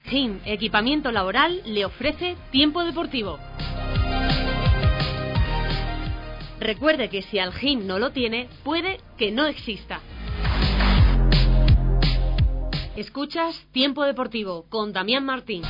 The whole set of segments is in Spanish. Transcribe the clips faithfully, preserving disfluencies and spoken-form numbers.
G I M Equipamiento Laboral le ofrece Tiempo Deportivo. Recuerde que si al G I M no lo tiene, puede que no exista. Escuchas Tiempo Deportivo con Damián Martín.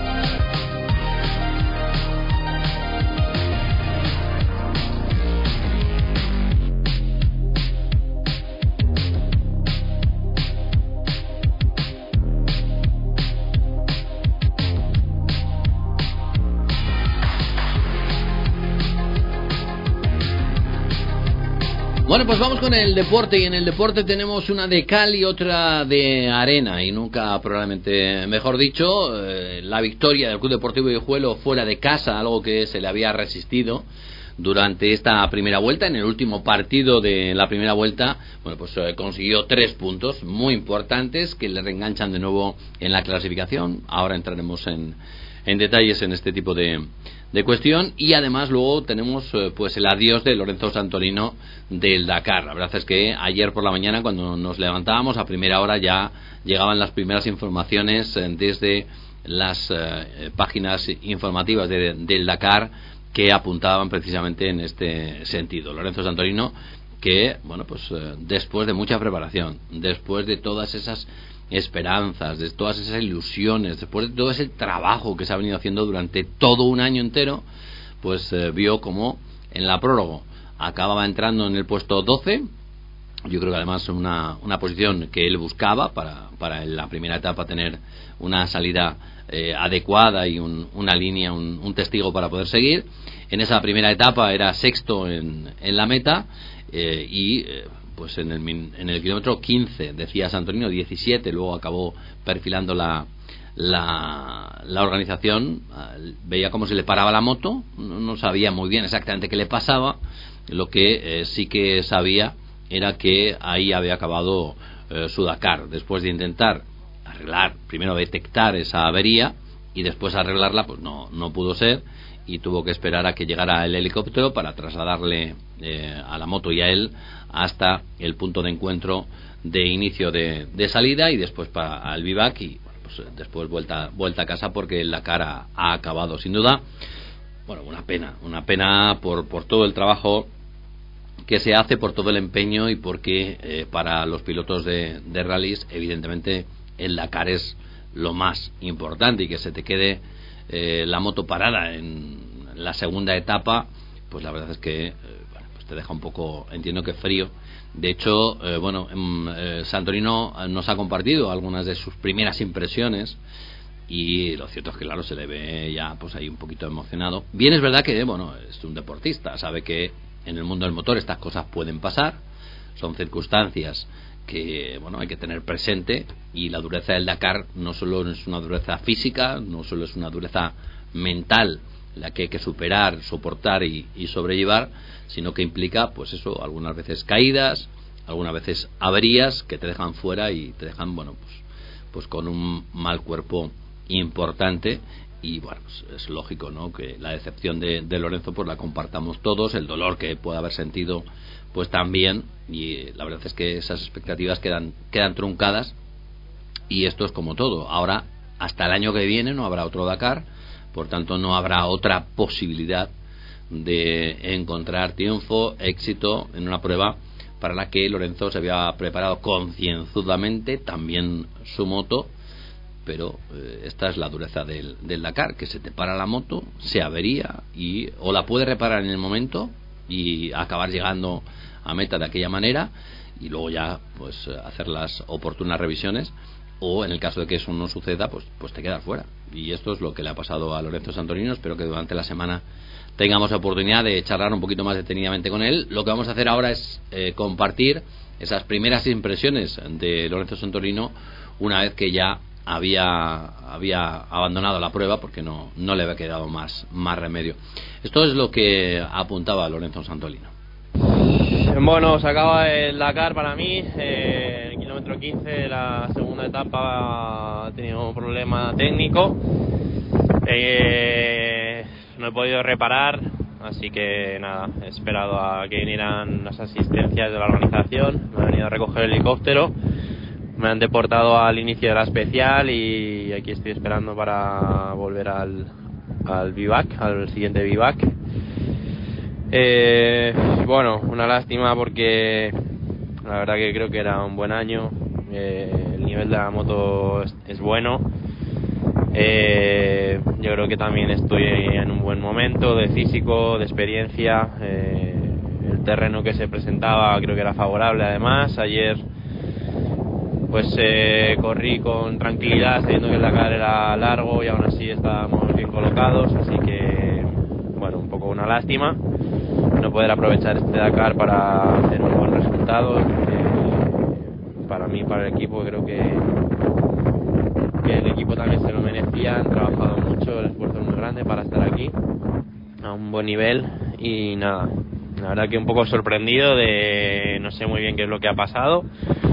Bueno, pues vamos con el deporte, y en el deporte tenemos una de cal y otra de arena, y nunca probablemente mejor dicho, eh, la victoria del Club Deportivo Guijuelo fuera de casa, algo que se le había resistido durante esta primera vuelta. En el último partido de la primera vuelta, bueno, pues eh, consiguió tres puntos muy importantes que le reenganchan de nuevo en la clasificación. Ahora entraremos en, en detalles en este tipo de de cuestión, y además luego tenemos eh, pues el adiós de Lorenzo Santolino del Dakar. La verdad es que ayer por la mañana, cuando nos levantábamos a primera hora, ya llegaban las primeras informaciones eh, desde las eh, páginas informativas de, del Dakar, que apuntaban precisamente en este sentido. Lorenzo Santolino, que bueno, pues eh, después de mucha preparación, después de todas esas esperanzas, de todas esas ilusiones, después de todo ese trabajo que se ha venido haciendo durante todo un año entero, pues eh, vio como en la prólogo acababa entrando en el puesto doce. Yo creo que además una, una posición que él buscaba para, para en la primera etapa tener una salida eh, adecuada y un, una línea, un, un testigo para poder seguir. En esa primera etapa era sexto en, en la meta, eh, y eh, pues en el, en el kilómetro quince decía Santolino, diecisiete, luego acabó perfilando la, la, la organización, veía cómo se le paraba la moto, no sabía muy bien exactamente qué le pasaba. Lo que eh, sí que sabía era que ahí había acabado eh, su Dakar, después de intentar arreglar, primero detectar esa avería y después arreglarla, pues no, no pudo ser, y tuvo que esperar a que llegara el helicóptero para trasladarle eh, a la moto y a él hasta el punto de encuentro de inicio de, de salida, y después para al vivac, y bueno, pues después vuelta vuelta a casa, porque la cara ha acabado sin duda. Bueno, una pena, una pena por por todo el trabajo que se hace, por todo el empeño, y porque eh, para los pilotos de, de rallies evidentemente el Dakar es lo más importante, y que se te quede eh, la moto parada en la segunda etapa, pues la verdad es que eh, bueno, pues te deja un poco, entiendo que frío. De hecho, eh, bueno, eh, Santolino nos ha compartido algunas de sus primeras impresiones, y lo cierto es que claro, se le ve ya pues ahí un poquito emocionado. Bien, es verdad que bueno, es un deportista, sabe que en el mundo del motor estas cosas pueden pasar, son circunstancias que bueno, hay que tener presente, y la dureza del Dakar no solo es una dureza física, no solo es una dureza mental la que hay que superar, soportar y, y sobrellevar, sino que implica pues eso, algunas veces caídas, algunas veces averías que te dejan fuera y te dejan bueno pues, pues con un mal cuerpo importante. Y bueno, pues es lógico, ¿no?, que la decepción de, de Lorenzo pues la compartamos todos, el dolor que puede haber sentido pues también, y la verdad es que esas expectativas quedan quedan truncadas, y esto es como todo. Ahora hasta el año que viene no habrá otro Dakar, por tanto no habrá otra posibilidad de encontrar triunfo, éxito en una prueba para la que Lorenzo se había preparado concienzudamente, también su moto. Pero eh, esta es la dureza del, del Dakar, que se te para la moto, se avería, y o la puedes reparar en el momento y acabar llegando a meta de aquella manera, y luego ya pues hacer las oportunas revisiones, o en el caso de que eso no suceda, pues pues te quedas fuera. Y esto es lo que le ha pasado a Lorenzo Santolino. Espero que durante la semana tengamos la oportunidad de charlar un poquito más detenidamente con él. Lo que vamos a hacer ahora es eh, compartir esas primeras impresiones de Lorenzo Santolino una vez que ya había había abandonado la prueba, porque no no le había quedado más más remedio. Esto es lo que apuntaba Lorenzo Santolino. Bueno, se acaba el Dakar para mí. Eh, el kilómetro quince, la segunda etapa, ha tenido un problema técnico. Eh, no he podido reparar, así que nada, he esperado a que vinieran las asistencias de la organización. Me han venido a recoger el helicóptero, me han deportado al inicio de la especial, y aquí estoy esperando para volver al, al vivac, al siguiente vivac. Eh, bueno, una lástima porque la verdad que creo que era un buen año. Eh, el nivel de la moto es, es bueno. Eh, yo creo que también estoy en un buen momento de físico, de experiencia. Eh, el terreno que se presentaba creo que era favorable. Además, ayer pues eh, corrí con tranquilidad, sabiendo que el Dakar era largo y aún así estábamos bien colocados, así que bueno, un poco una lástima no poder aprovechar este Dakar para hacer un buen resultado. Eh, para mí, para el equipo, creo que, que el equipo también se lo merecía. Han trabajado mucho, el esfuerzo es muy grande para estar aquí a un buen nivel y nada, la verdad que un poco sorprendido de no sé muy bien qué es lo que ha pasado,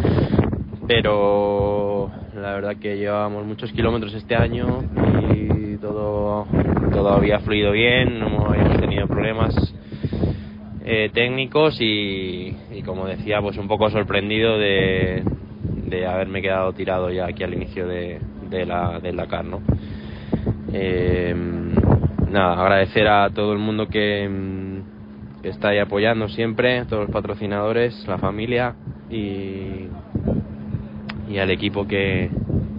pero la verdad que llevábamos muchos kilómetros este año y todo, todo había fluido bien, no habíamos tenido problemas eh, técnicos y, y como decía, pues un poco sorprendido de, de haberme quedado tirado ya aquí al inicio de, de la, del Dakar, ¿no? Eh, nada, agradecer a todo el mundo que, que está ahí apoyando siempre, todos los patrocinadores, la familia y, y al equipo que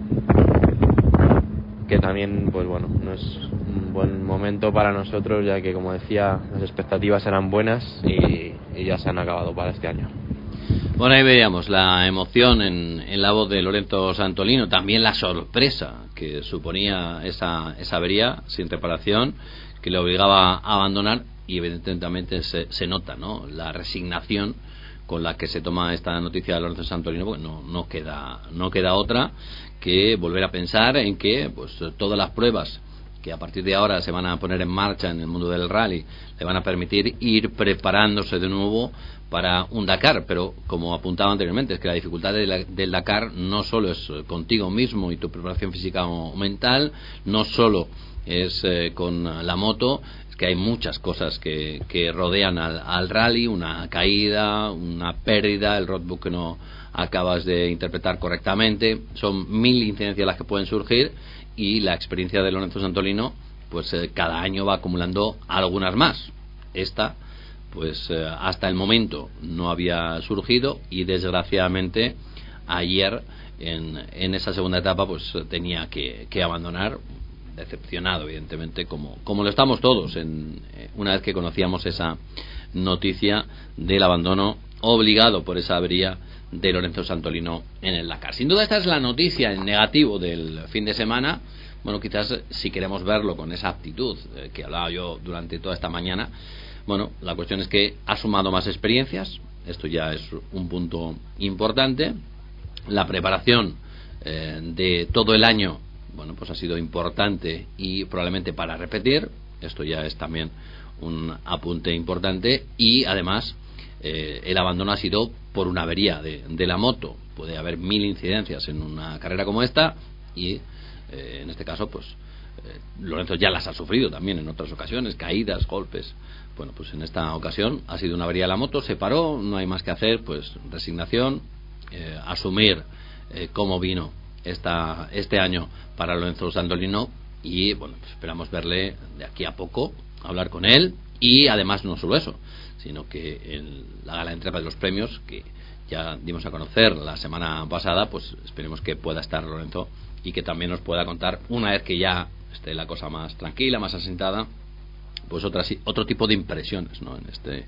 que también, pues bueno, no es un buen momento para nosotros, ya que, como decía, las expectativas eran buenas y, y ya se han acabado para este año. Bueno, ahí veíamos la emoción en, en la voz de Lorenzo Santolino, también la sorpresa que suponía esa, esa avería sin reparación que le obligaba a abandonar, y evidentemente se, se nota, ¿no?, la resignación con la que se toma esta noticia de Lorenzo Santolino, porque no, no queda no queda otra que volver a pensar en que pues todas las pruebas que a partir de ahora se van a poner en marcha en el mundo del rally le van a permitir ir preparándose de nuevo para un Dakar. Pero como apuntaba anteriormente, es que la dificultad de la, del Dakar no solo es contigo mismo y tu preparación física o mental, no solo es eh, con la moto, es que hay muchas cosas que, que rodean al, al rally, una caída, una pérdida, el roadbook que no acabas de interpretar correctamente, son mil incidencias las que pueden surgir, y la experiencia de Lorenzo Santolino pues eh, cada año va acumulando algunas más. Esta pues eh, hasta el momento no había surgido, y desgraciadamente ayer en, en esa segunda etapa pues tenía que, que abandonar, decepcionado evidentemente, como, como lo estamos todos en, eh, una vez que conocíamos esa noticia del abandono obligado por esa avería de Lorenzo Santolino en el Dakar. Sin duda esta es la noticia en negativo del fin de semana. Bueno, quizás si queremos verlo con esa actitud eh, que hablaba yo durante toda esta mañana, bueno, la cuestión es que ha sumado más experiencias, esto ya es un punto importante. La preparación eh, de todo el año, bueno, pues ha sido importante y probablemente para repetir, esto ya es también un apunte importante. Y además eh, el abandono ha sido por una avería de, de la moto. Puede haber mil incidencias en una carrera como esta, y eh, en este caso pues eh, Lorenzo ya las ha sufrido también en otras ocasiones, caídas, golpes. Bueno, pues en esta ocasión ha sido una avería de la moto, se paró, no hay más que hacer, pues resignación, eh, asumir eh, cómo vino esta, este año para Lorenzo Santolino, y bueno, pues esperamos verle de aquí a poco, hablar con él, y además no solo eso, sino que en la gala de entrega de los premios que ya dimos a conocer la semana pasada, pues esperemos que pueda estar Lorenzo y que también nos pueda contar, una vez que ya esté la cosa más tranquila, más asentada, pues otras, otro tipo de impresiones, ¿no?, en este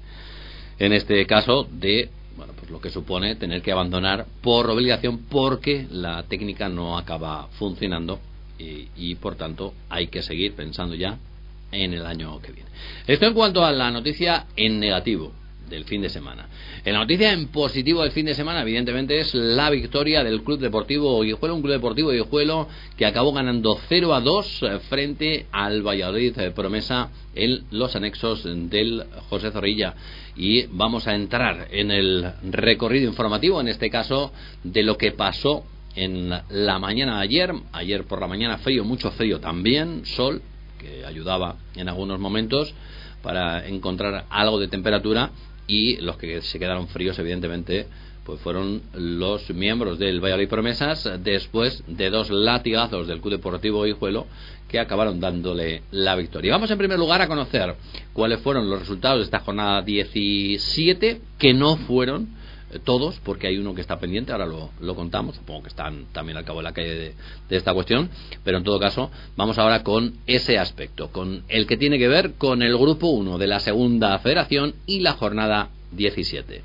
en este caso de, bueno, pues lo que supone tener que abandonar por obligación porque la técnica no acaba funcionando, y, y por tanto hay que seguir pensando ya en el año que viene. Esto en cuanto a la noticia en negativo del fin de semana. En la noticia en positivo del fin de semana, evidentemente, es la victoria del Club Deportivo Guijuelo, un Club Deportivo Guijuelo que acabó ganando cero a dos frente al Valladolid Promesa en los anexos del José Zorrilla. Y vamos a entrar en el recorrido informativo, en este caso, de lo que pasó en la mañana de ayer. Ayer por la mañana frío, mucho frío también, sol, que ayudaba en algunos momentos para encontrar algo de temperatura, y los que se quedaron fríos evidentemente pues fueron los miembros del Valladolid Promesas, después de dos latigazos del Club Deportivo Guijuelo que acabaron dándole la victoria. Vamos en primer lugar a conocer cuáles fueron los resultados de esta jornada diecisiete, que no fueron eh, todos, porque hay uno que está pendiente, ahora lo, lo contamos, supongo que están también al cabo de la calle de, de esta cuestión, pero en todo caso vamos ahora con ese aspecto, con el que tiene que ver con el grupo uno de la segunda federación y la jornada diecisiete.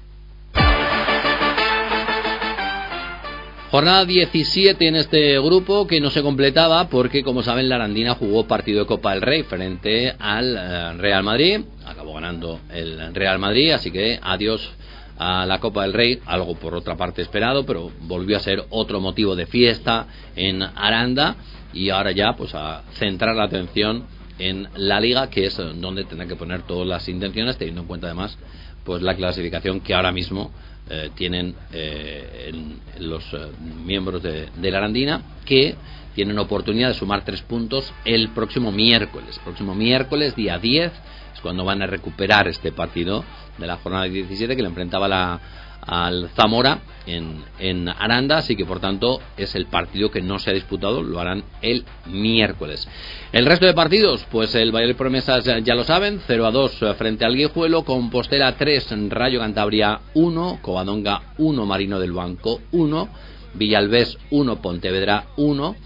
Jornada diecisiete en este grupo, que no se completaba porque, como saben, la Arandina jugó partido de Copa del Rey frente al eh, Real Madrid. Acabó ganando el Real Madrid, así que adiós a la Copa del Rey, algo por otra parte esperado, pero volvió a ser otro motivo de fiesta en Aranda, y ahora ya pues a centrar la atención en la Liga, que es donde tendrán que poner todas las intenciones, teniendo en cuenta además pues la clasificación que ahora mismo Eh, tienen eh, en, en los eh, miembros de, de la Arandina, que tienen oportunidad de sumar tres puntos el próximo miércoles. Próximo miércoles, día diez, es cuando van a recuperar este partido de la jornada diecisiete, que le enfrentaba la, al Zamora en, en Aranda, así que por tanto es el partido que no se ha disputado, lo harán el miércoles. El resto de partidos, pues el Valladolid Promesas ya lo saben, cero a dos frente al Guijuelo, Compostela tres, Rayo Cantabria uno, Covadonga uno, Marino del Banco uno, Villalbés uno, Pontevedra uno,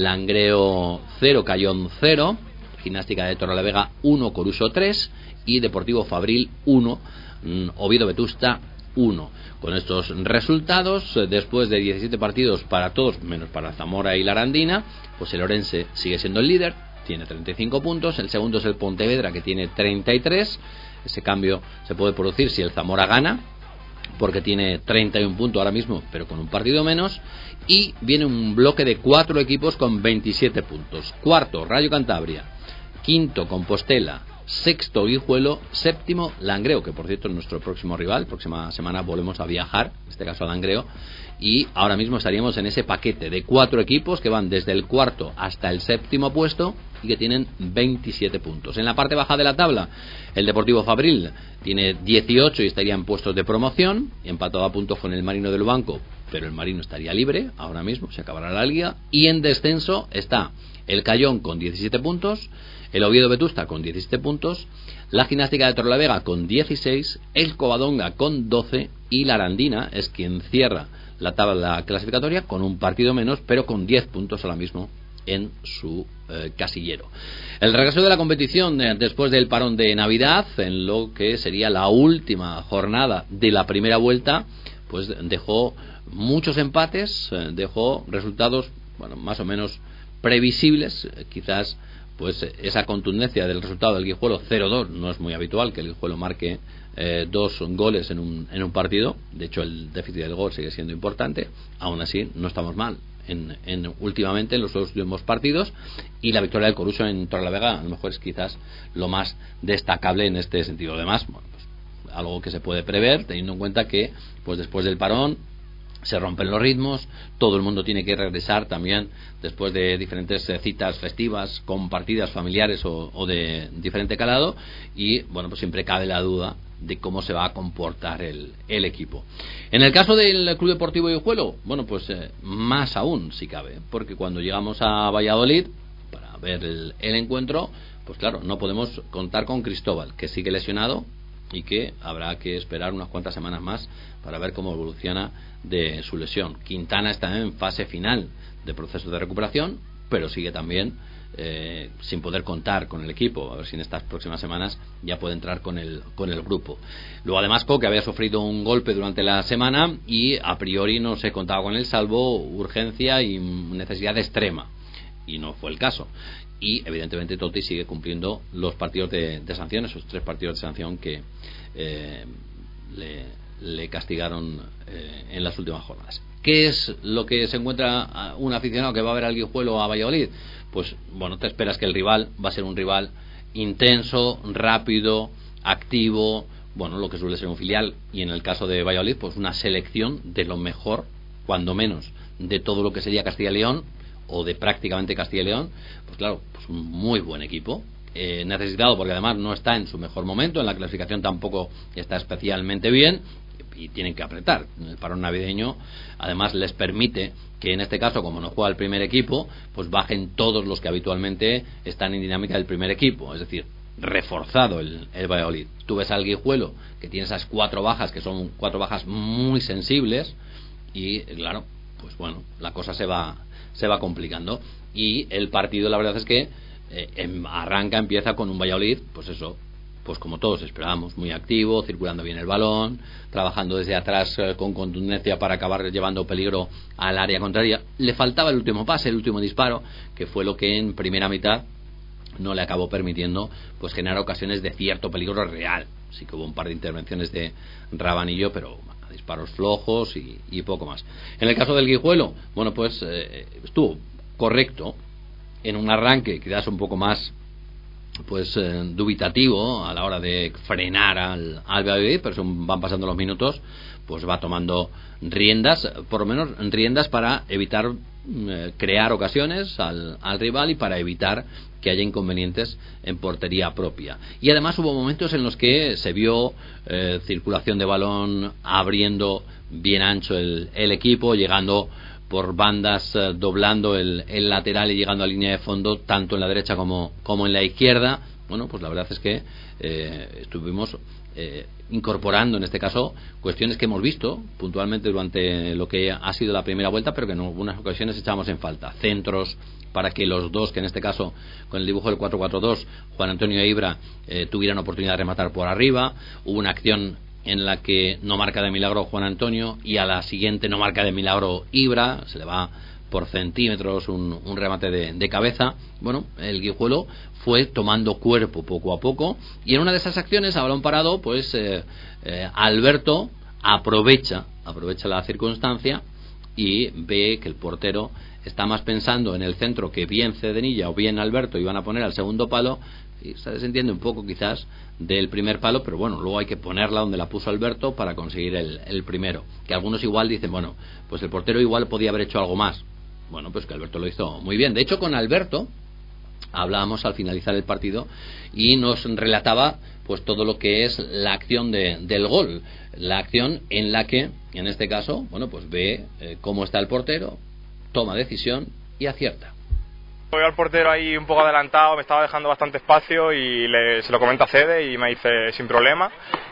Langreo cero, Cayón cero, Gimnástica de Torrelavega uno, Coruso tres y Deportivo Fabril uno, Oviedo Vetusta uno. Con estos resultados, después de diecisiete partidos para todos, menos para Zamora y la Arandina, pues el Orense sigue siendo el líder, tiene treinta y cinco puntos, el segundo es el Pontevedra, que tiene treinta y tres, ese cambio se puede producir si el Zamora gana, porque tiene treinta y uno puntos ahora mismo, pero con un partido menos, y viene un bloque de cuatro equipos con veintisiete puntos. Cuarto, Rayo Cantabria, quinto, Compostela, sexto, Guijuelo, séptimo, Langreo, que por cierto es nuestro próximo rival. Próxima semana volvemos a viajar, en este caso a Langreo, y ahora mismo estaríamos en ese paquete de cuatro equipos que van desde el cuarto hasta el séptimo puesto y que tienen veintisiete puntos. En la parte baja de la tabla, el Deportivo Fabril tiene dieciocho y estaría en puestos de promoción, empatado a puntos con el Marino del Banco, pero el Marino estaría libre ahora mismo, se acabará la liga. Y en descenso está el Cayón con diecisiete puntos, el Oviedo Vetusta con diecisiete puntos, la Gimnástica de Torrelavega con dieciséis, el Covadonga con doce y la Arandina es quien cierra la tabla clasificatoria con un partido menos, pero con diez puntos ahora mismo en su eh, casillero. El regreso de la competición eh, después del parón de Navidad, en lo que sería la última jornada de la primera vuelta, pues dejó muchos empates, eh, dejó resultados, bueno, más o menos previsibles, eh, quizás pues esa contundencia del resultado del Guijuelo cero dos, no es muy habitual que el Guijuelo marque eh, dos goles en un, en un partido, de hecho el déficit del gol sigue siendo importante, aún así no estamos mal en, en últimamente en los últimos partidos, y la victoria del Coruso en Torrelavega a lo mejor es quizás lo más destacable en este sentido. Además, bueno, pues, algo que se puede prever teniendo en cuenta que pues después del parón se rompen los ritmos, todo el mundo tiene que regresar también después de diferentes citas festivas, compartidas, familiares o, o de diferente calado, y bueno, pues siempre cabe la duda de cómo se va a comportar el, el equipo. En el caso del Club Deportivo Guijuelo, bueno, pues eh, más aún si cabe, porque cuando llegamos a Valladolid para ver el, el encuentro, pues claro, no podemos contar con Cristóbal, que sigue lesionado y que habrá que esperar unas cuantas semanas más para ver cómo evoluciona de su lesión. Quintana está en fase final de proceso de recuperación, pero sigue también eh, sin poder contar con el equipo. A ver si en estas próximas semanas ya puede entrar con el con el grupo. Luego además Coque había sufrido un golpe durante la semana y a priori no se contaba con él, salvo urgencia y necesidad extrema, y no fue el caso. Y evidentemente Totti sigue cumpliendo los partidos de, de sanción, esos tres partidos de sanción que eh, le, le castigaron eh, en las últimas jornadas. ¿Qué es lo que se encuentra un aficionado que va a ver al Guijuelo a Valladolid? Pues bueno, te esperas que el rival va a ser un rival intenso, rápido, activo, bueno, lo que suele ser un filial, y en el caso de Valladolid pues una selección de lo mejor, cuando menos, de todo lo que sería Castilla y León, o de prácticamente Castilla y León. Pues claro, pues un muy buen equipo, eh, necesitado porque además no está en su mejor momento, en la clasificación tampoco está especialmente bien, y tienen que apretar. El parón navideño además les permite que en este caso, como no juega el primer equipo, pues bajen todos los que habitualmente están en dinámica del primer equipo, es decir, reforzado el, el Valladolid. Tú ves al Guijuelo, que tiene esas cuatro bajas, que son cuatro bajas muy sensibles, y claro, pues bueno, la cosa se va se va complicando, y el partido la verdad es que eh, em, arranca, empieza con un Valladolid, pues eso, pues como todos esperábamos, muy activo, circulando bien el balón, trabajando desde atrás eh, con contundencia para acabar llevando peligro al área contraria. Le faltaba el último pase, el último disparo, que fue lo que en primera mitad no le acabó permitiendo pues generar ocasiones de cierto peligro real. Sí que hubo un par de intervenciones de Rabanillo, pero disparos flojos y, y poco más. En el caso del Guijuelo, bueno, pues eh, estuvo correcto en un arranque quizás un poco más pues eh, dubitativo a la hora de frenar al, al Valladolid, pero según van pasando los minutos pues va tomando riendas, por lo menos riendas para evitar eh, crear ocasiones al, al rival y para evitar que haya inconvenientes en portería propia. Y además hubo momentos en los que se vio eh, circulación de balón, abriendo bien ancho el, el equipo, llegando por bandas, eh, doblando el, el lateral y llegando a línea de fondo, tanto en la derecha como, como en la izquierda. Bueno, pues la verdad es que eh, estuvimos eh, incorporando en este caso cuestiones que hemos visto puntualmente durante lo que ha sido la primera vuelta, pero que en algunas ocasiones echamos en falta. Centros para que los dos, que en este caso con el dibujo del cuatro cuatro dos, Juan Antonio e Ibra, eh, tuvieran oportunidad de rematar por arriba. Hubo una acción en la que no marca de milagro Juan Antonio y a la siguiente no marca de milagro Ibra, se le va por centímetros un, un remate de, de cabeza. Bueno, el Guijuelo fue tomando cuerpo poco a poco, y en una de esas acciones a balón parado pues eh, eh, Alberto aprovecha aprovecha la circunstancia y ve que el portero está más pensando en el centro que bien Cedenilla o bien Alberto iban a poner al segundo palo, y se desentiende un poco quizás del primer palo, pero bueno, luego hay que ponerla donde la puso Alberto para conseguir el, el primero, que algunos igual dicen, bueno, pues el portero igual podía haber hecho algo más. Bueno, pues que Alberto lo hizo muy bien. De hecho, con Alberto hablábamos al finalizar el partido y nos relataba pues todo lo que es la acción de, del gol, la acción en la que, en este caso, bueno, pues ve eh, cómo está el portero, toma decisión y acierta. Voy al portero ahí un poco adelantado, me estaba dejando bastante espacio y le, se lo comenta a Cede y me dice sin problema,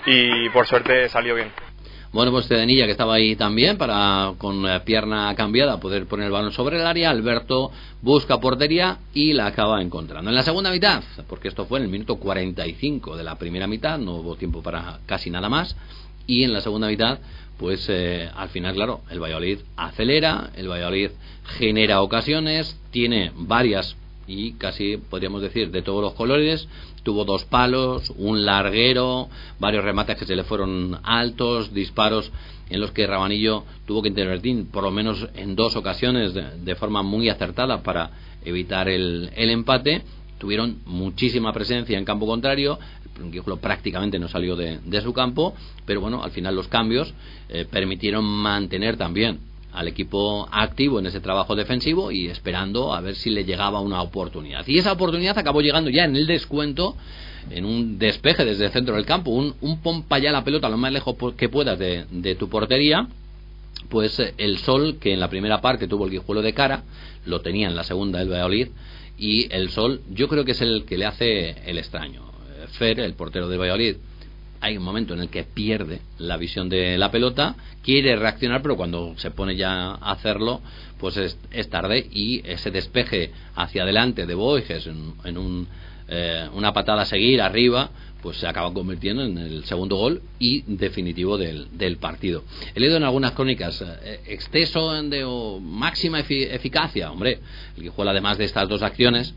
y por suerte salió bien. Bueno, pues Cedenilla, que estaba ahí también para con eh, pierna cambiada poder poner el balón sobre el área. Alberto busca portería y la acaba encontrando. En la segunda mitad, porque esto fue en el minuto cuarenta y cinco de la primera mitad, no hubo tiempo para casi nada más, y en la segunda mitad pues eh, al final, claro, el Valladolid acelera, el Valladolid genera ocasiones, tiene varias y casi podríamos decir de todos los colores. Tuvo dos palos, un larguero, varios remates que se le fueron altos, disparos en los que Rabanillo tuvo que intervenir por lo menos en dos ocasiones de, de forma muy acertada para evitar el, el empate. Tuvieron muchísima presencia en campo contrario, el Guijuelo prácticamente no salió de, de su campo, pero bueno, al final los cambios eh, permitieron mantener también al equipo activo en ese trabajo defensivo y esperando a ver si le llegaba una oportunidad. Y esa oportunidad acabó llegando ya en el descuento, en un despeje desde el centro del campo, un, un pompa ya la pelota lo más lejos que puedas de, de tu portería. Pues el Sol, que en la primera parte tuvo el Guijuelo de cara, lo tenía en la segunda el Valladolid, y el Sol yo creo que es el que le hace el extraño. Fer, el portero del Valladolid, hay un momento en el que pierde la visión de la pelota, quiere reaccionar, pero cuando se pone ya a hacerlo pues es, es tarde, y ese despeje hacia adelante de Boiges en, en un, eh, una patada a seguir arriba pues se acaba convirtiendo en el segundo gol y definitivo del, del partido. He leído en algunas crónicas eh, exceso de o máxima efi- eficacia. Hombre, el Guijuelo, además de estas dos acciones,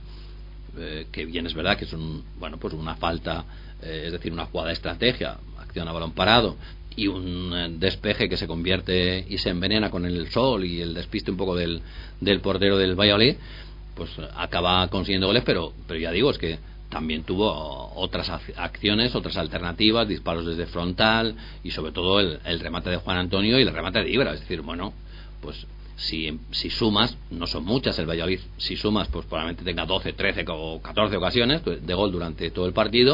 eh, que bien es verdad que son, bueno, pues una falta, eh, es decir, una jugada de estrategia, acción a balón parado y un eh, despeje que se convierte y se envenena con el Sol y el despiste un poco del, del portero del Valladolid, pues acaba consiguiendo goles, pero, pero ya digo, es que también tuvo otras acciones, otras alternativas, disparos desde frontal y sobre todo el, el remate de Juan Antonio y el remate de Ibra. Es decir, bueno, pues si, si sumas, no son muchas el Valladolid, si sumas pues probablemente tenga doce, trece o catorce ocasiones de gol durante todo el partido,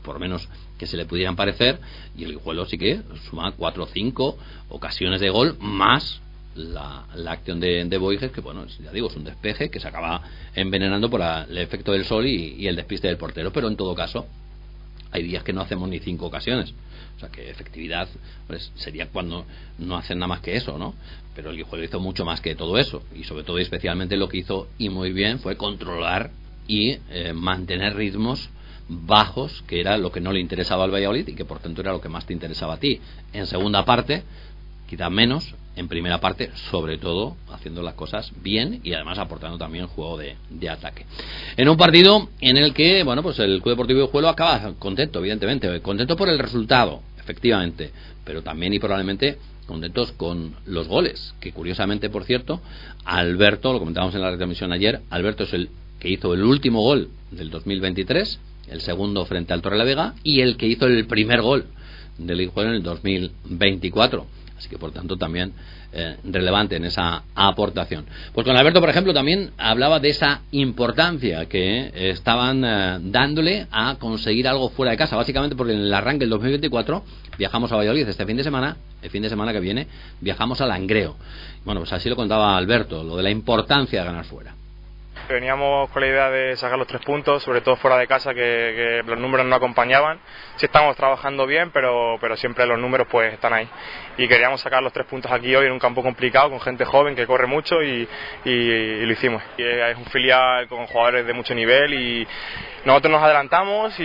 por menos que se le pudieran parecer, y el Guijuelo sí que suma cuatro o cinco ocasiones de gol, más la, la acción de, de Boiges, que bueno, ya digo, es un despeje que se acaba envenenando por la, el efecto del sol y, y el despiste del portero, pero en todo caso hay días que no hacemos ni cinco ocasiones, o sea que efectividad pues sería cuando no hacen nada más que eso, ¿no? Pero el Guijuelo hizo mucho más que todo eso, y sobre todo y especialmente lo que hizo y muy bien fue controlar y eh, mantener ritmos bajos, que era lo que no le interesaba al Valladolid y que por tanto era lo que más te interesaba a ti. En segunda parte quizá menos, en primera parte sobre todo haciendo las cosas bien y además aportando también juego de, de ataque, en un partido en el que bueno pues el Club Deportivo Guijuelo acaba contento, evidentemente contento por el resultado, efectivamente, pero también y probablemente contentos con los goles, que curiosamente, por cierto, Alberto, lo comentábamos en la retransmisión ayer, Alberto es el que hizo el último gol del dos mil veintitrés, el segundo frente al Torrelavega, y el que hizo el primer gol del Guijuelo en el dos mil veinticuatro, así que por tanto también eh, relevante en esa aportación. Pues con Alberto, por ejemplo, también hablaba de esa importancia que eh, estaban eh, dándole a conseguir algo fuera de casa, básicamente porque en el arranque del dos mil veinticuatro viajamos a Valladolid este fin de semana, el fin de semana que viene viajamos a Langreo. Bueno, pues así lo contaba Alberto, lo de la importancia de ganar fuera. Veníamos con la idea de sacar los tres puntos, sobre todo fuera de casa, que, que los números no acompañaban. Sí estamos trabajando bien, pero, pero siempre los números pues están ahí. Y queríamos sacar los tres puntos aquí hoy en un campo complicado, con gente joven que corre mucho y, y, y lo hicimos. Y es un filial con jugadores de mucho nivel y nosotros nos adelantamos y,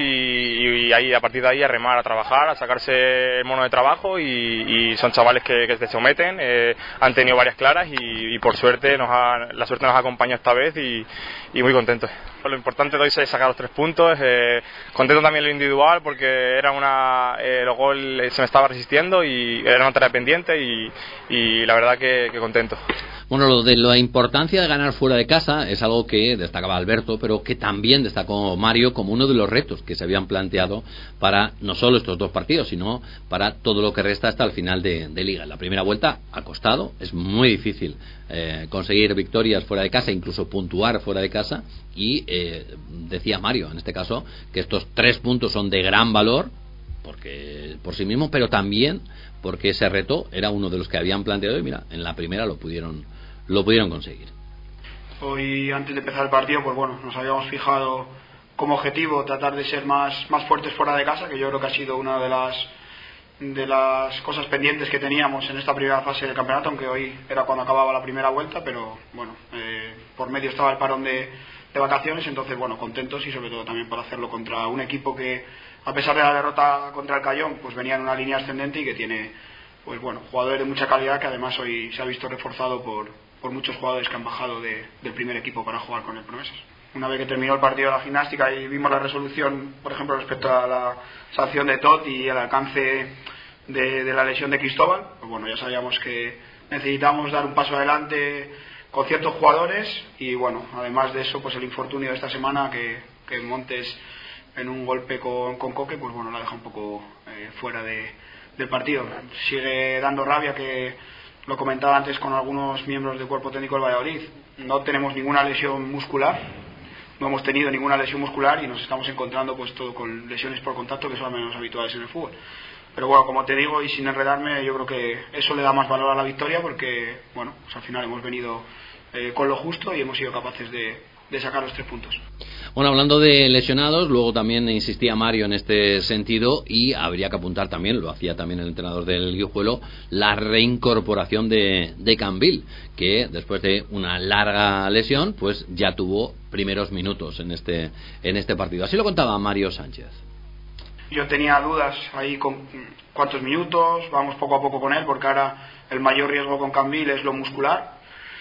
y ahí, a partir de ahí a remar, a trabajar, a sacarse el mono de trabajo y, y son chavales que, que se someten, eh, han tenido varias claras y, y por suerte nos ha, la suerte nos acompaña esta vez y, y muy contentos. Lo importante de hoy es sacar los tres puntos, eh, contento también lo individual porque era una eh, el gol se me estaba resistiendo y era una tarea pendiente y, y la verdad que, que contento. Bueno, lo de la importancia de ganar fuera de casa es algo que destacaba Alberto, pero que también destacó Mario como uno de los retos que se habían planteado para no solo estos dos partidos, sino para todo lo que resta hasta el final de, de Liga. La primera vuelta ha costado, es muy difícil eh, conseguir victorias fuera de casa, incluso puntuar fuera de casa, y eh, decía Mario, en este caso, que estos tres puntos son de gran valor, porque por sí mismo, pero también porque ese reto era uno de los que habían planteado y mira, en la primera lo pudieron lo pudieron conseguir. Hoy, antes de empezar el partido, pues bueno, nos habíamos fijado como objetivo tratar de ser más, más fuertes fuera de casa, que yo creo que ha sido una de las de las cosas pendientes que teníamos en esta primera fase del campeonato, aunque hoy era cuando acababa la primera vuelta, pero bueno, eh, por medio estaba el parón de, de vacaciones, entonces bueno, contentos y sobre todo también por hacerlo contra un equipo que, a pesar de la derrota contra el Cayón, pues venía en una línea ascendente y que tiene pues bueno, jugadores de mucha calidad, que además hoy se ha visto reforzado por por muchos jugadores que han bajado de, del primer equipo para jugar con el Promesas. Una vez que terminó el partido de la gimnástica y vimos la resolución, por ejemplo, respecto a la sanción de Totti y el alcance de, de la lesión de Cristóbal, pues bueno, ya sabíamos que necesitamos dar un paso adelante con ciertos jugadores y bueno, además de eso, pues el infortunio de esta semana que, que Montes en un golpe con, con Coque, pues bueno, la deja un poco eh, fuera de, del partido. Sigue dando rabia que, lo comentaba antes con algunos miembros del cuerpo técnico del Valladolid, no tenemos ninguna lesión muscular, no hemos tenido ninguna lesión muscular y nos estamos encontrando pues todo con lesiones por contacto, que son menos habituales en el fútbol. Pero bueno, como te digo y sin enredarme, yo creo que eso le da más valor a la victoria porque bueno, pues al final hemos venido eh, con lo justo y hemos sido capaces de, de sacar los tres puntos. Bueno, hablando de lesionados, luego también insistía Mario en este sentido y habría que apuntar también, lo hacía también el entrenador del Guijuelo, la reincorporación de, de Cambil, que después de una larga lesión, pues ya tuvo primeros minutos en este, en este partido. Así lo contaba Mario Sánchez. Yo tenía dudas ahí con cuántos minutos, vamos poco a poco con él, porque ahora el mayor riesgo con Cambil es lo muscular.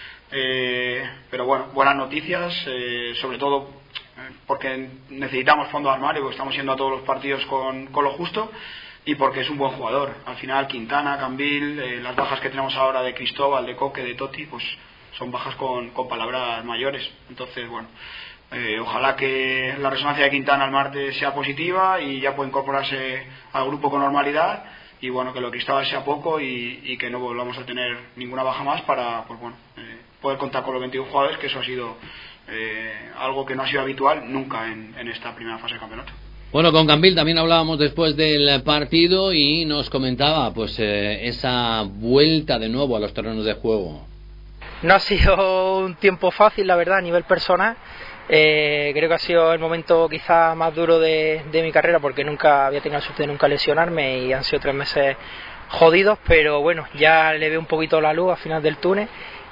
Eh, pero bueno, buenas noticias, eh, sobre todo porque necesitamos fondo de armario, porque estamos yendo a todos los partidos con, con lo justo y porque es un buen jugador. Al final Quintana, Cambil, eh, las bajas que tenemos ahora de Cristóbal, de Coque, de Totti, pues son bajas con, con palabras mayores. Entonces bueno, eh, ojalá que la resonancia de Quintana el martes sea positiva y ya pueda incorporarse al grupo con normalidad y bueno, que lo de Cristóbal sea poco y, y que no volvamos a tener ninguna baja más para pues bueno, eh, poder contar con los veintiún jugadores, que eso ha sido Eh, algo que no ha sido habitual nunca en, en esta primera fase del campeonato. Bueno, con Cambil también hablábamos después del partido y nos comentaba pues eh, esa vuelta de nuevo a los terrenos de juego. No ha sido un tiempo fácil, la verdad, a nivel personal. Eh, creo que ha sido el momento quizás más duro de, de mi carrera, porque nunca había tenido la suerte de nunca lesionarme y han sido tres meses jodidos, pero bueno, ya le veo un poquito la luz al final del túnel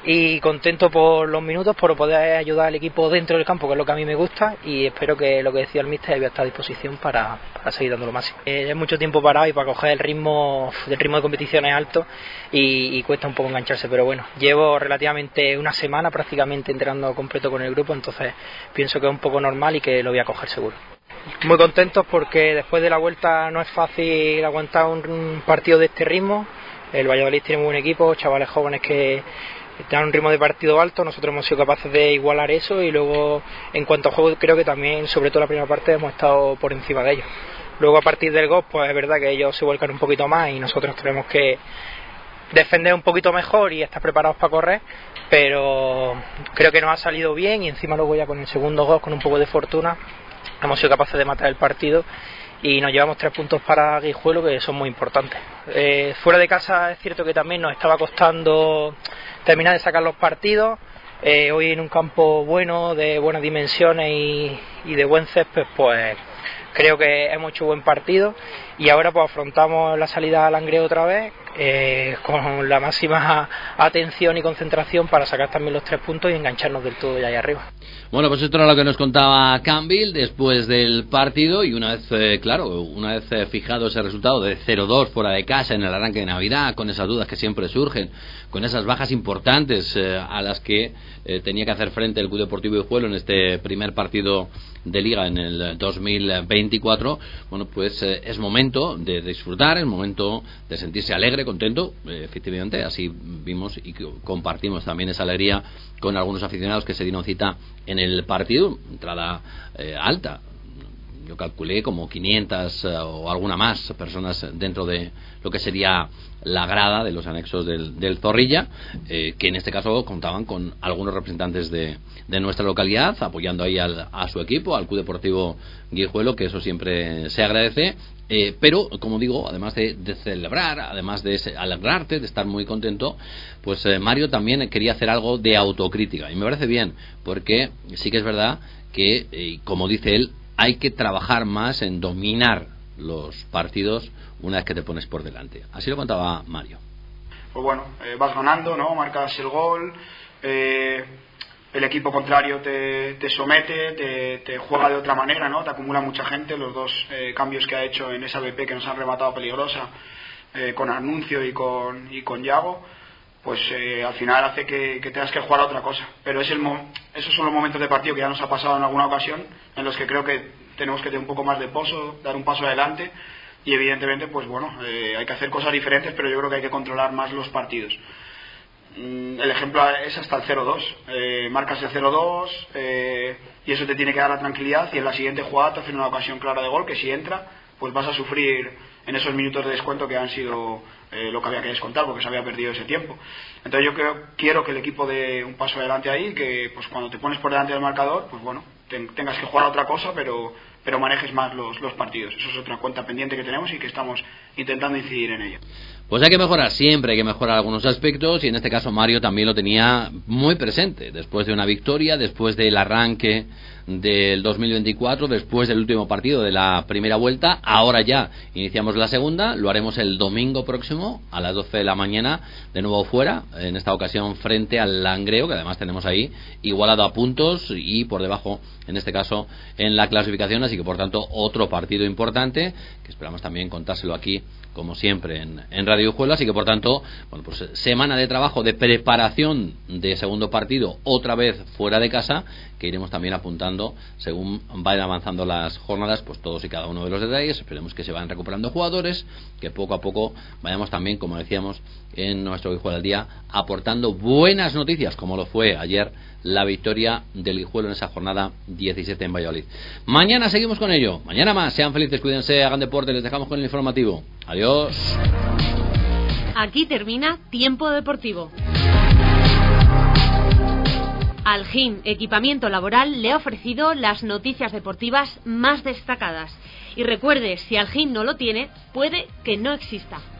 y contento por los minutos, por poder ayudar al equipo dentro del campo, que es lo que a mí me gusta, y espero que lo que decía el míster voy a estar a disposición para, para seguir dando lo máximo. Eh, es mucho tiempo parado y para coger el ritmo, el ritmo de competición es alto y, y cuesta un poco engancharse, pero bueno, llevo relativamente una semana prácticamente entrenando completo con el grupo, entonces pienso que es un poco normal y que lo voy a coger seguro. Muy contentos porque después de la vuelta no es fácil aguantar un partido de este ritmo. El Valladolid tiene muy buen equipo, chavales jóvenes que dan un ritmo de partido alto, nosotros hemos sido capaces de igualar eso y luego en cuanto a juego creo que también, sobre todo la primera parte, hemos estado por encima de ellos. Luego a partir del gol pues es verdad que ellos se vuelcan un poquito más y nosotros tenemos que defender un poquito mejor y estar preparados para correr, pero creo que nos ha salido bien y encima luego ya con el segundo gol, con un poco de fortuna, hemos sido capaces de matar el partido y nos llevamos tres puntos para Guijuelo, que son muy importantes. Eh, fuera de casa es cierto que también nos estaba costando terminar de sacar los partidos. Eh, hoy en un campo bueno, de buenas dimensiones y, y de buen césped, pues creo que hemos hecho buen partido y ahora pues afrontamos la salida al Langreo otra vez eh, con la máxima atención y concentración para sacar también los tres puntos y engancharnos del todo ya ahí arriba. Bueno, pues esto era lo que nos contaba Cambil después del partido y una vez, eh, claro, una vez eh, fijado ese resultado de cero dos fuera de casa en el arranque de Navidad, con esas dudas que siempre surgen, con esas bajas importantes eh, a las que eh, tenía que hacer frente el Club Deportivo Guijuelo en este primer partido de Liga en el dos mil veinticuatro, bueno, pues eh, es momento de disfrutar, es momento de sentirse alegre, contento, eh, efectivamente, así vimos y compartimos también esa alegría con algunos aficionados que se dieron cita en el partido, entrada eh, alta. Yo calculé como quinientas eh, o alguna más personas dentro de lo que sería la grada de los anexos del, del Zorrilla, eh, que en este caso contaban con algunos representantes de, de nuestra localidad, apoyando ahí al, a su equipo, al Club Deportivo Guijuelo, que eso siempre se agradece. Eh, pero, como digo, además de, de celebrar, además de alegrarte, de estar muy contento, pues eh, Mario también quería hacer algo de autocrítica. Y me parece bien, porque sí que es verdad que, eh, como dice él, hay que trabajar más en dominar los partidos una vez que te pones por delante. Así lo contaba Mario. Pues bueno, eh, vas ganando, ¿no? Marcas el gol, eh, el equipo contrario te, te somete, te, te juega de otra manera, ¿no? Te acumula mucha gente. Los dos eh, cambios que ha hecho en esa B P que nos han rematado peligrosa, eh, con Anuncio y con, y con Yago, pues eh, al final hace que, que tengas que jugar a otra cosa. Pero es el mo- esos son los momentos de partido que ya nos ha pasado en alguna ocasión, en los que creo que tenemos que tener un poco más de pozo, dar un paso adelante y evidentemente pues bueno, eh, hay que hacer cosas diferentes, pero yo creo que hay que controlar más los partidos. Mm, el ejemplo es hasta el cero dos, eh, marcas el cero dos eh, y eso te tiene que dar la tranquilidad y en la siguiente jugada te hacen una ocasión clara de gol que si entra pues vas a sufrir en esos minutos de descuento que han sido eh, lo que había que descontar porque se había perdido ese tiempo. Entonces yo creo, quiero que el equipo dé un paso adelante ahí, que pues cuando te pones por delante del marcador pues bueno, ten, tengas que jugar a otra cosa, pero pero manejes más los, los partidos. Eso es otra cuenta pendiente que tenemos y que estamos intentando incidir en ella. Pues hay que mejorar, siempre hay que mejorar algunos aspectos y en este caso Mario también lo tenía muy presente, después de una victoria, después del arranque del dos mil veinticuatro, después del último partido de la primera vuelta. Ahora ya iniciamos la segunda, lo haremos el domingo próximo a las doce de la mañana, de nuevo fuera, en esta ocasión frente al Langreo, que además tenemos ahí igualado a puntos y por debajo, en este caso, en la clasificación, así que por tanto otro partido importante, que esperamos también contárselo aquí como siempre en, en Radio Guijuelo, así que por tanto, bueno, pues semana de trabajo de preparación de segundo partido, otra vez fuera de casa, que iremos también apuntando según vayan avanzando las jornadas, pues todos y cada uno de los detalles. Esperemos que se vayan recuperando jugadores, que poco a poco vayamos también, como decíamos en nuestro Guijuelo al Día, aportando buenas noticias, como lo fue ayer la victoria del Guijuelo en esa jornada diecisiete en Valladolid. Mañana seguimos con ello, mañana más. Sean felices, cuídense, hagan deporte, les dejamos con el informativo. Adiós. Aquí termina Tiempo Deportivo. Algin Equipamiento Laboral le ha ofrecido las noticias deportivas más destacadas. Y recuerde, si Algin no lo tiene, puede que no exista.